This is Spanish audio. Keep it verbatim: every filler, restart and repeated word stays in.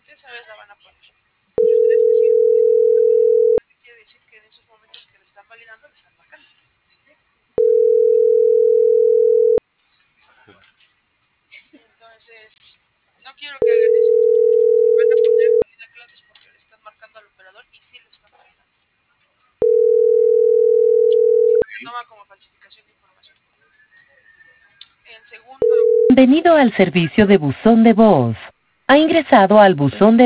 esa vez la van a poner. Y ustedes me siguen poniendo, lo que quiere decir que en esos momentos que le están validando, le están marcando. Entonces, no quiero que hagan eso. Van a poner valida clases porque le están marcando al operador y sí le están validando. Se toma como falsificación de información. En segundo... Bienvenido al servicio de buzón de voz. Ha ingresado al buzón de